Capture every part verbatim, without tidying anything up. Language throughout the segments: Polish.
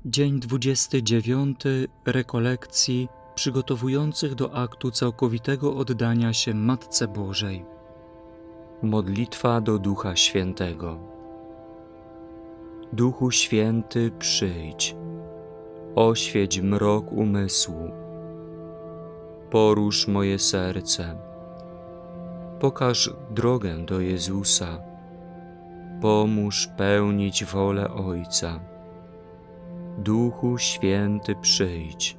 Dzień dwudziesty dziewiąty rekolekcji przygotowujących do aktu całkowitego oddania się Matce Bożej. Modlitwa do Ducha Świętego. Duchu Święty, przyjdź, oświeć mrok umysłu, porusz moje serce, pokaż drogę do Jezusa, pomóż pełnić wolę Ojca. Duchu Święty, przyjdź.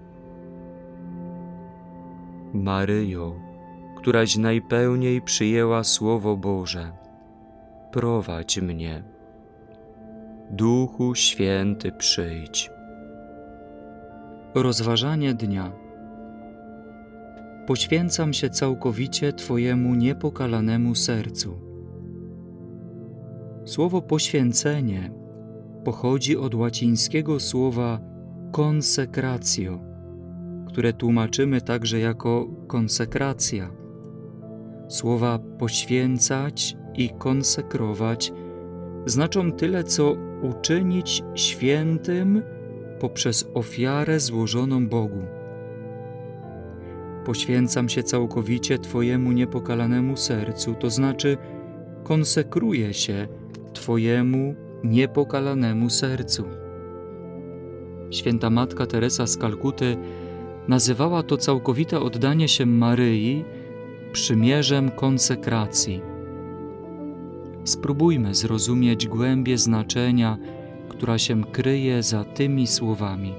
Maryjo, któraś najpełniej przyjęła Słowo Boże, prowadź mnie. Duchu Święty, przyjdź. Rozważanie dnia. Poświęcam się całkowicie Twojemu niepokalanemu sercu. Słowo poświęcenie pochodzi od łacińskiego słowa consecratio, które tłumaczymy także jako konsekracja. Słowa poświęcać i konsekrować znaczą tyle, co uczynić świętym poprzez ofiarę złożoną Bogu. Poświęcam się całkowicie Twojemu niepokalanemu sercu, to znaczy konsekruję się Twojemu niepokalanemu sercu. Święta Matka Teresa z Kalkuty nazywała to całkowite oddanie się Maryi przymierzem konsekracji. Spróbujmy zrozumieć głębię znaczenia, która się kryje za tymi słowami.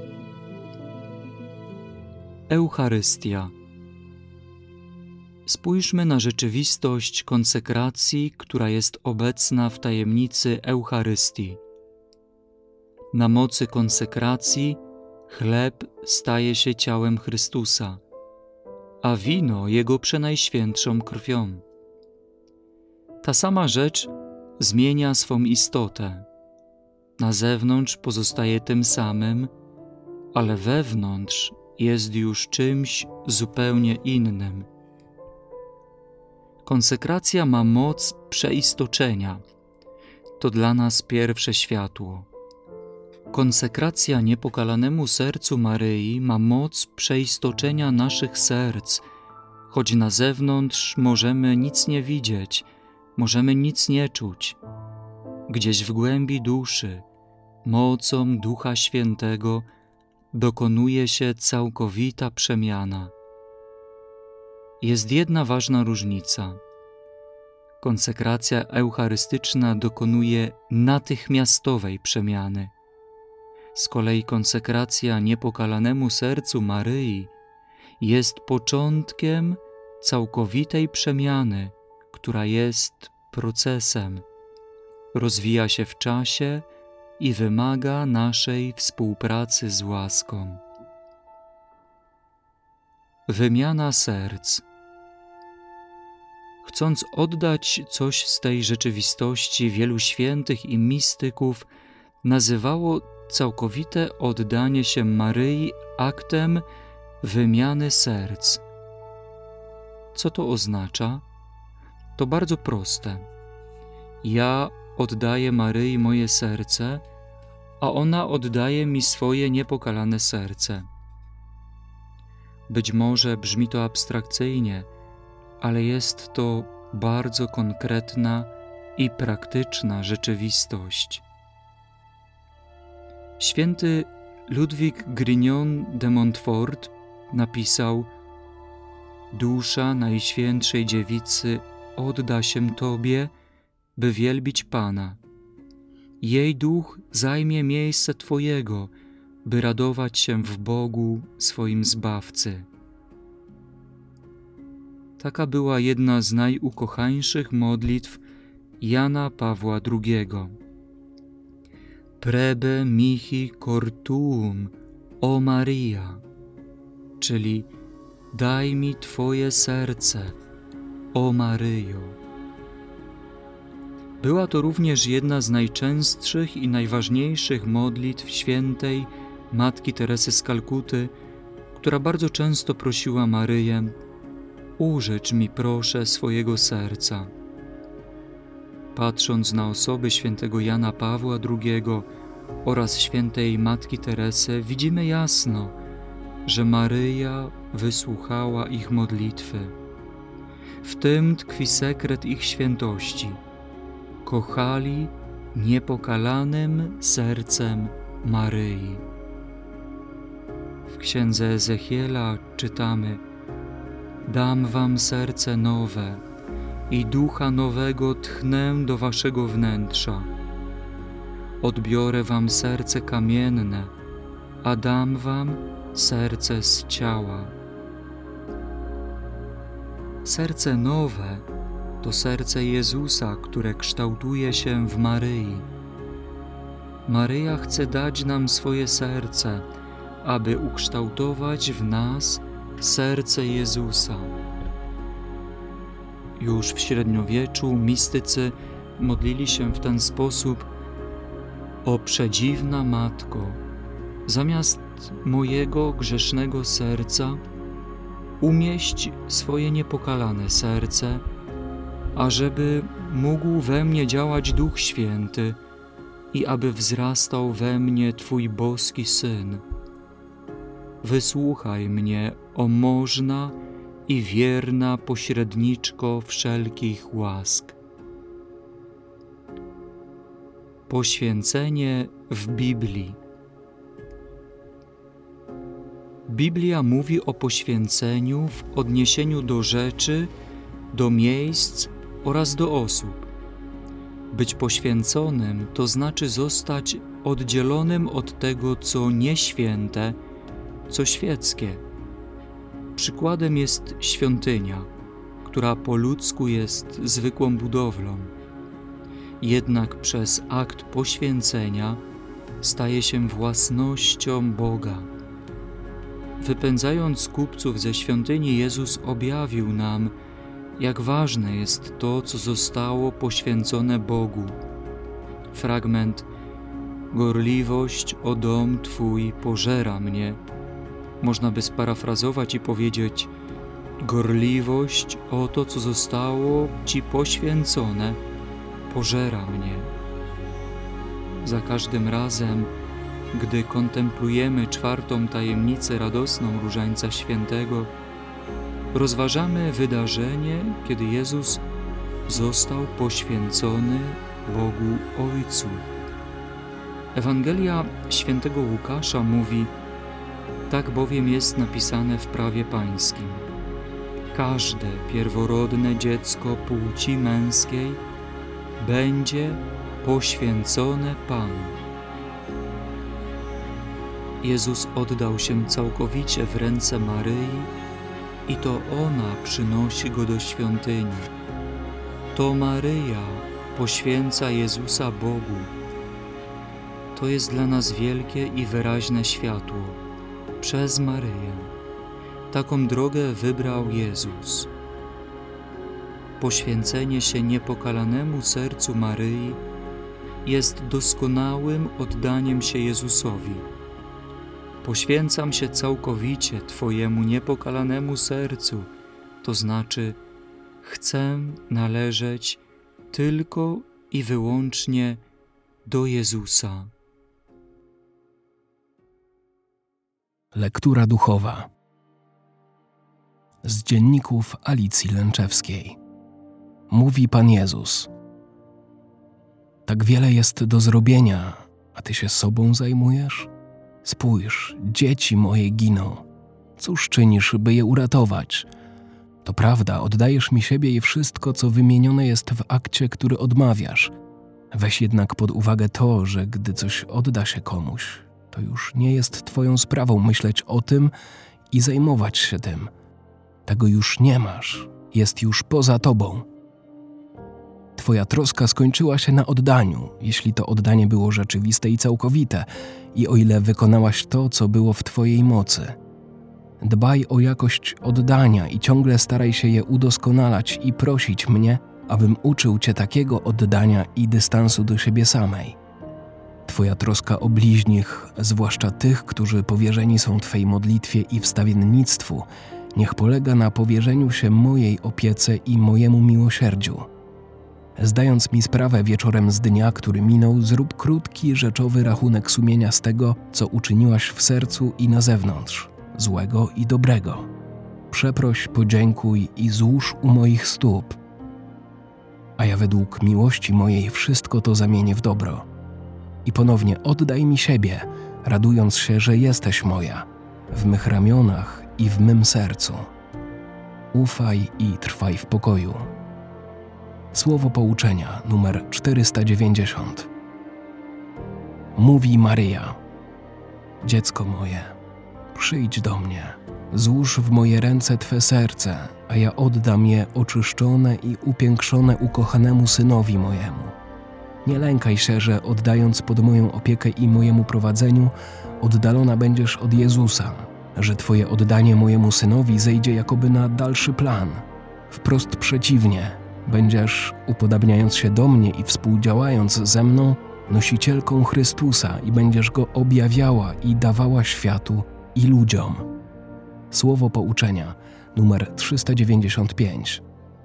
Eucharystia. Spójrzmy na rzeczywistość konsekracji, która jest obecna w tajemnicy Eucharystii. Na mocy konsekracji chleb staje się ciałem Chrystusa, a wino Jego przenajświętszą krwią. Ta sama rzecz zmienia swą istotę. Na zewnątrz pozostaje tym samym, ale wewnątrz jest już czymś zupełnie innym. Konsekracja ma moc przeistoczenia. To dla nas pierwsze światło. Konsekracja niepokalanemu sercu Maryi ma moc przeistoczenia naszych serc, choć na zewnątrz możemy nic nie widzieć, możemy nic nie czuć. Gdzieś w głębi duszy, mocą Ducha Świętego dokonuje się całkowita przemiana. Jest jedna ważna różnica. Konsekracja eucharystyczna dokonuje natychmiastowej przemiany. Z kolei konsekracja niepokalanemu sercu Maryi jest początkiem całkowitej przemiany, która jest procesem, rozwija się w czasie i wymaga naszej współpracy z łaską. Wymiana serc. Chcąc oddać coś z tej rzeczywistości, wielu świętych i mistyków nazywało całkowite oddanie się Maryi aktem wymiany serc. Co to oznacza? To bardzo proste. Ja oddaję Maryi moje serce, a ona oddaje mi swoje niepokalane serce. Być może brzmi to abstrakcyjnie, ale jest to bardzo konkretna i praktyczna rzeczywistość. Święty Ludwik Grignon de Montfort napisał: Dusza Najświętszej Dziewicy odda się Tobie, by wielbić Pana. Jej duch zajmie miejsce Twojego, by radować się w Bogu, swoim Zbawcy. Taka była jedna z najukochańszych modlitw Jana Pawła drugiego. Prebe mihi cor tuum, o Maria, czyli daj mi Twoje serce, o Maryjo. Była to również jedna z najczęstszych i najważniejszych modlitw świętej Matki Teresy z Kalkuty, która bardzo często prosiła Maryję: użycz mi proszę swojego serca. Patrząc na osoby świętego Jana Pawła drugiego, oraz świętej Matki Teresy widzimy jasno, że Maryja wysłuchała ich modlitwy. W tym tkwi sekret ich świętości. Kochali niepokalanym sercem Maryi. W księdze Ezechiela czytamy: Dam wam serce nowe i ducha nowego tchnę do waszego wnętrza. Odbiorę wam serce kamienne, a dam wam serce z ciała. Serce nowe to serce Jezusa, które kształtuje się w Maryi. Maryja chce dać nam swoje serce, aby ukształtować w nas serce Jezusa. Już w średniowieczu mistycy modlili się w ten sposób: O przedziwna Matko, zamiast mojego grzesznego serca umieść swoje niepokalane serce, ażeby mógł we mnie działać Duch Święty i aby wzrastał we mnie Twój boski Syn. Wysłuchaj mnie, o można i wierna pośredniczko wszelkich łask. Poświęcenie w Biblii. Biblia mówi o poświęceniu w odniesieniu do rzeczy, do miejsc oraz do osób. Być poświęconym to znaczy zostać oddzielonym od tego, co nieświęte, co świeckie. Przykładem jest świątynia, która po ludzku jest zwykłą budowlą. Jednak przez akt poświęcenia staje się własnością Boga. Wypędzając kupców ze świątyni, Jezus objawił nam, jak ważne jest to, co zostało poświęcone Bogu. Fragment: Gorliwość o dom Twój pożera mnie. Można by sparafrazować i powiedzieć: gorliwość o to, co zostało Ci poświęcone, pożera mnie. Za każdym razem, gdy kontemplujemy czwartą tajemnicę radosną Różańca Świętego, rozważamy wydarzenie, kiedy Jezus został poświęcony Bogu Ojcu. Ewangelia świętego Łukasza mówi: tak bowiem jest napisane w prawie pańskim: każde pierworodne dziecko płci męskiej będzie poświęcone Panu. Jezus oddał się całkowicie w ręce Maryi i to ona przynosi Go do świątyni. To Maryja poświęca Jezusa Bogu. To jest dla nas wielkie i wyraźne światło. Przez Maryję. Taką drogę wybrał Jezus. Poświęcenie się niepokalanemu sercu Maryi jest doskonałym oddaniem się Jezusowi. Poświęcam się całkowicie Twojemu niepokalanemu sercu, to znaczy chcę należeć tylko i wyłącznie do Jezusa. Lektura duchowa z dzienników Alicji Lęczewskiej. Mówi Pan Jezus: tak wiele jest do zrobienia, a Ty się sobą zajmujesz? Spójrz, dzieci moje giną. Cóż czynisz, by je uratować? To prawda, oddajesz mi siebie i wszystko, co wymienione jest w akcie, który odmawiasz. Weź jednak pod uwagę to, że gdy coś odda się komuś, to już nie jest Twoją sprawą myśleć o tym i zajmować się tym. Tego już nie masz, jest już poza Tobą. Twoja troska skończyła się na oddaniu, jeśli to oddanie było rzeczywiste i całkowite i o ile wykonałaś to, co było w Twojej mocy. Dbaj o jakość oddania i ciągle staraj się je udoskonalać i prosić mnie, abym uczył Cię takiego oddania i dystansu do siebie samej. Twoja troska o bliźnich, zwłaszcza tych, którzy powierzeni są Twej modlitwie i wstawiennictwu, niech polega na powierzeniu się mojej opiece i mojemu miłosierdziu. Zdając mi sprawę wieczorem z dnia, który minął, zrób krótki, rzeczowy rachunek sumienia z tego, co uczyniłaś w sercu i na zewnątrz, złego i dobrego. Przeproś, podziękuj i złóż u moich stóp. A ja według miłości mojej wszystko to zamienię w dobro. I ponownie oddaj mi siebie, radując się, że jesteś moja, w mych ramionach i w mym sercu. Ufaj i trwaj w pokoju. Słowo pouczenia numer czterysta dziewięćdziesiąt. Mówi Maryja: Dziecko moje, przyjdź do mnie, złóż w moje ręce Twe serce, a ja oddam je oczyszczone i upiększone ukochanemu Synowi mojemu. Nie lękaj się, że oddając pod moją opiekę i mojemu prowadzeniu, oddalona będziesz od Jezusa, że Twoje oddanie mojemu Synowi zejdzie jakoby na dalszy plan. Wprost przeciwnie, będziesz, upodabniając się do mnie i współdziałając ze mną, nosicielką Chrystusa i będziesz Go objawiała i dawała światu i ludziom. Słowo pouczenia numer trzysta dziewięćdziesiąt pięć.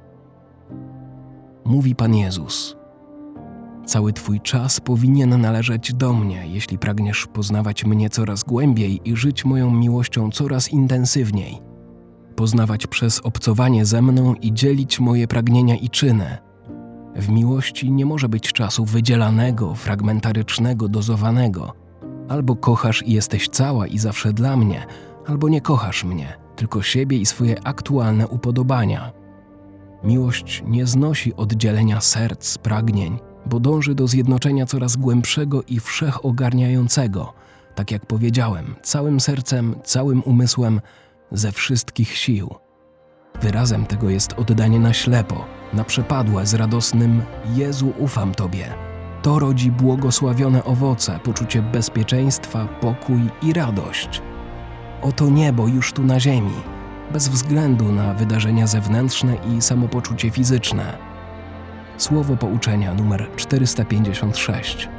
Mówi Pan Jezus: Cały Twój czas powinien należeć do mnie, jeśli pragniesz poznawać mnie coraz głębiej i żyć moją miłością coraz intensywniej. Poznawać przez obcowanie ze mną i dzielić moje pragnienia i czyny. W miłości nie może być czasu wydzielanego, fragmentarycznego, dozowanego. Albo kochasz i jesteś cała i zawsze dla mnie, albo nie kochasz mnie, tylko siebie i swoje aktualne upodobania. Miłość nie znosi oddzielenia serc, pragnień, bo dąży do zjednoczenia coraz głębszego i wszechogarniającego, tak jak powiedziałem, całym sercem, całym umysłem, ze wszystkich sił. Wyrazem tego jest oddanie na ślepo, na przepadłe z radosnym Jezu, ufam Tobie. To rodzi błogosławione owoce, poczucie bezpieczeństwa, pokój i radość. Oto niebo już tu na ziemi, bez względu na wydarzenia zewnętrzne i samopoczucie fizyczne. Słowo pouczenia numer czterysta pięćdziesiąt sześć.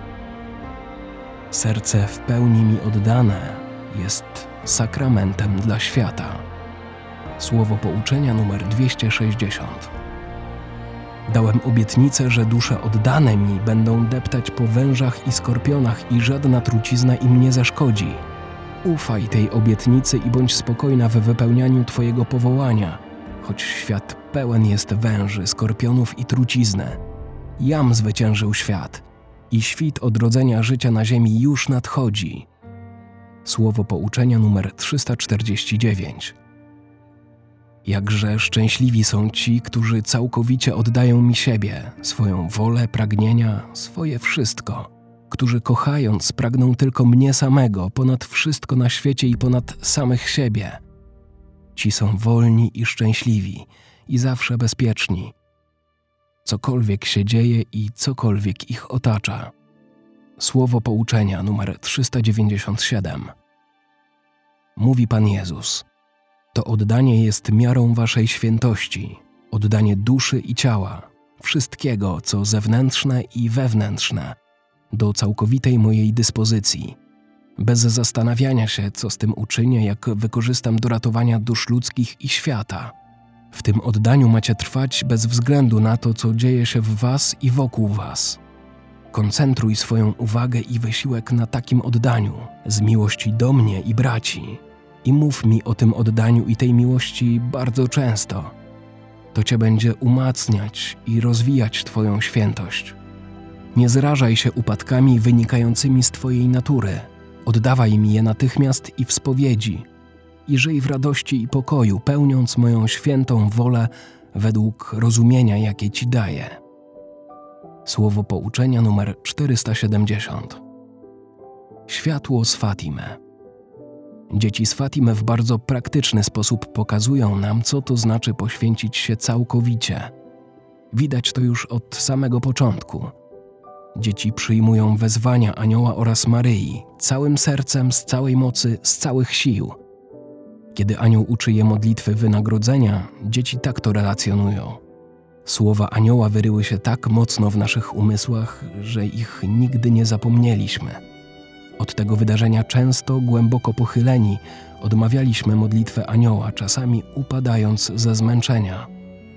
Serce w pełni mi oddane jest sakramentem dla świata. Słowo pouczenia numer dwieście sześćdziesiąt. Dałem obietnicę, że dusze oddane mi będą deptać po wężach i skorpionach i żadna trucizna im nie zaszkodzi. Ufaj tej obietnicy i bądź spokojna we wypełnianiu Twojego powołania, choć świat pełen jest węży, skorpionów i trucizny. Jam zwyciężył świat i świt odrodzenia życia na ziemi już nadchodzi. Słowo pouczenia numer trzysta czterdzieści dziewięć. Jakże szczęśliwi są ci, którzy całkowicie oddają mi siebie, swoją wolę, pragnienia, swoje wszystko, którzy kochając pragną tylko mnie samego, ponad wszystko na świecie i ponad samych siebie. Ci są wolni i szczęśliwi i zawsze bezpieczni. Cokolwiek się dzieje i cokolwiek ich otacza. Słowo pouczenia numer trzysta dziewięćdziesiąt siedem. Mówi Pan Jezus: To oddanie jest miarą waszej świętości, oddanie duszy i ciała, wszystkiego, co zewnętrzne i wewnętrzne, do całkowitej mojej dyspozycji, bez zastanawiania się, co z tym uczynię, jak wykorzystam do ratowania dusz ludzkich i świata. W tym oddaniu macie trwać bez względu na to, co dzieje się w was i wokół was. Koncentruj swoją uwagę i wysiłek na takim oddaniu, z miłości do mnie i braci. I mów mi o tym oddaniu i tej miłości bardzo często. To Cię będzie umacniać i rozwijać Twoją świętość. Nie zrażaj się upadkami wynikającymi z Twojej natury. Oddawaj mi je natychmiast i w spowiedzi. I żyj w radości i pokoju, pełniąc moją świętą wolę według rozumienia, jakie Ci daję. Słowo pouczenia numer czterysta siedemdziesiąt. Światło z Fatimy. Dzieci z Fatimy w bardzo praktyczny sposób pokazują nam, co to znaczy poświęcić się całkowicie. Widać to już od samego początku. Dzieci przyjmują wezwania Anioła oraz Maryi całym sercem, z całej mocy, z całych sił. Kiedy Anioł uczy je modlitwy wynagrodzenia, dzieci tak to relacjonują. Słowa Anioła wyryły się tak mocno w naszych umysłach, że ich nigdy nie zapomnieliśmy. Od tego wydarzenia często, głęboko pochyleni, odmawialiśmy modlitwę Anioła, czasami upadając ze zmęczenia.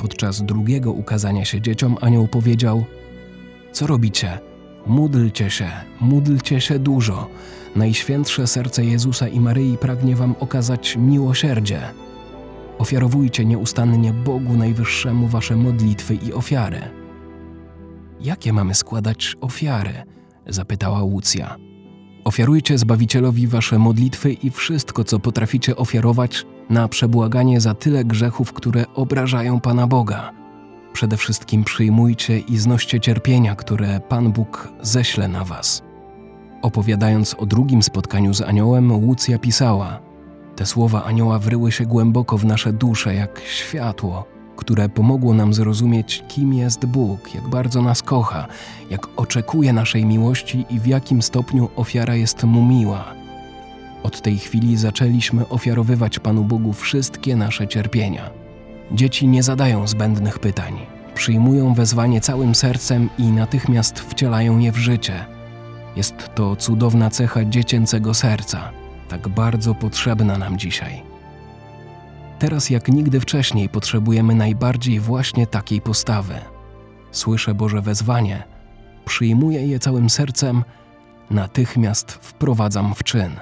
Podczas drugiego ukazania się dzieciom anioł powiedział: co robicie? Módlcie się, módlcie się dużo. Najświętsze serce Jezusa i Maryi pragnie wam okazać miłosierdzie. Ofiarowujcie nieustannie Bogu Najwyższemu wasze modlitwy i ofiary. Jakie mamy składać ofiary? Zapytała Łucja. Ofiarujcie Zbawicielowi wasze modlitwy i wszystko, co potraficie ofiarować na przebłaganie za tyle grzechów, które obrażają Pana Boga. Przede wszystkim przyjmujcie i znoście cierpienia, które Pan Bóg ześle na was. Opowiadając o drugim spotkaniu z aniołem, Łucja pisała: te słowa anioła wryły się głęboko w nasze dusze jak światło, które pomogło nam zrozumieć, kim jest Bóg, jak bardzo nas kocha, jak oczekuje naszej miłości i w jakim stopniu ofiara jest mu miła. Od tej chwili zaczęliśmy ofiarowywać Panu Bogu wszystkie nasze cierpienia. Dzieci nie zadają zbędnych pytań, przyjmują wezwanie całym sercem i natychmiast wcielają je w życie. Jest to cudowna cecha dziecięcego serca, tak bardzo potrzebna nam dzisiaj. Teraz jak nigdy wcześniej potrzebujemy najbardziej właśnie takiej postawy. Słyszę Boże wezwanie, przyjmuję je całym sercem, natychmiast wprowadzam w czyn.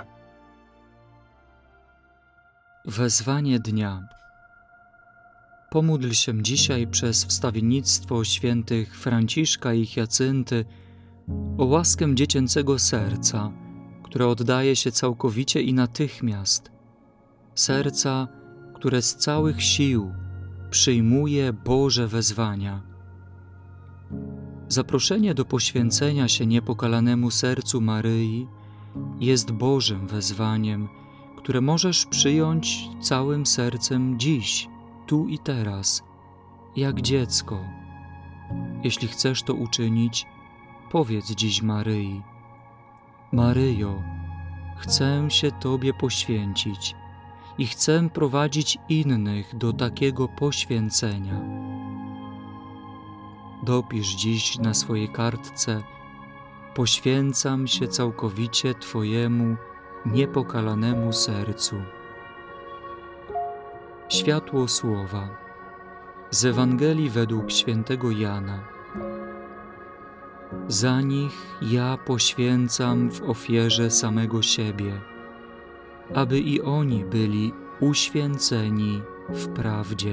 Wezwanie dnia. Pomódl się dzisiaj przez wstawiennictwo świętych Franciszka i Hiacynty o łaskę dziecięcego serca, które oddaje się całkowicie i natychmiast. Serca, które z całych sił przyjmuje Boże wezwania. Zaproszenie do poświęcenia się niepokalanemu sercu Maryi jest Bożym wezwaniem, które możesz przyjąć całym sercem dziś, tu i teraz, jak dziecko. Jeśli chcesz to uczynić, powiedz dziś Maryi: Maryjo, chcę się Tobie poświęcić i chcę prowadzić innych do takiego poświęcenia. Dopisz dziś na swojej kartce: poświęcam się całkowicie Twojemu niepokalanemu sercu. Światło Słowa z Ewangelii według świętego Jana. Za nich ja poświęcam w ofierze samego siebie, aby i oni byli uświęceni w prawdzie.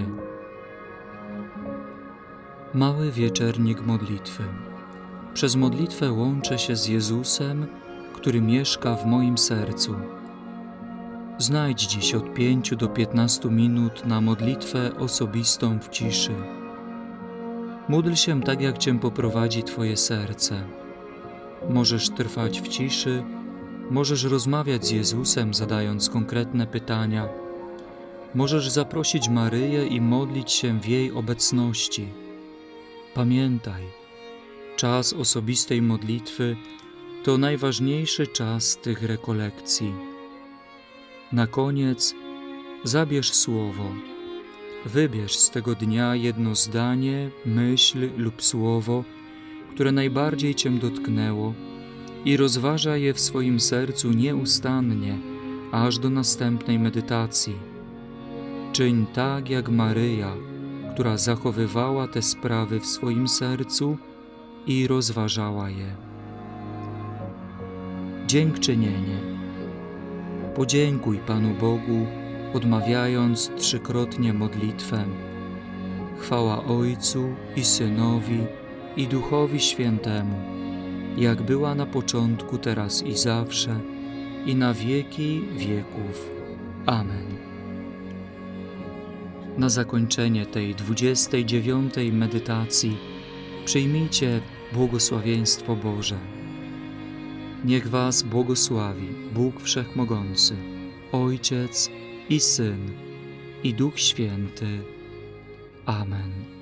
Mały wieczernik modlitwy. Przez modlitwę łączę się z Jezusem, który mieszka w moim sercu. Znajdź dziś od pięciu do piętnastu minut na modlitwę osobistą w ciszy. Módl się tak, jak Cię poprowadzi Twoje serce. Możesz trwać w ciszy, możesz rozmawiać z Jezusem, zadając konkretne pytania. Możesz zaprosić Maryję i modlić się w jej obecności. Pamiętaj, czas osobistej modlitwy to najważniejszy czas tych rekolekcji. Na koniec zabierz słowo. Wybierz z tego dnia jedno zdanie, myśl lub słowo, które najbardziej Cię dotknęło i rozważaj je w swoim sercu nieustannie, aż do następnej medytacji. Czyń tak jak Maryja, która zachowywała te sprawy w swoim sercu i rozważała je. Dziękczynienie. Podziękuj Panu Bogu, odmawiając trzykrotnie modlitwę. Chwała Ojcu i Synowi, i Duchowi Świętemu, jak była na początku, teraz i zawsze, i na wieki wieków. Amen. Na zakończenie tej dwudziestej dziewiątej medytacji przyjmijcie błogosławieństwo Boże. Niech was błogosławi Bóg Wszechmogący, Ojciec i Syn, i Duch Święty. Amen.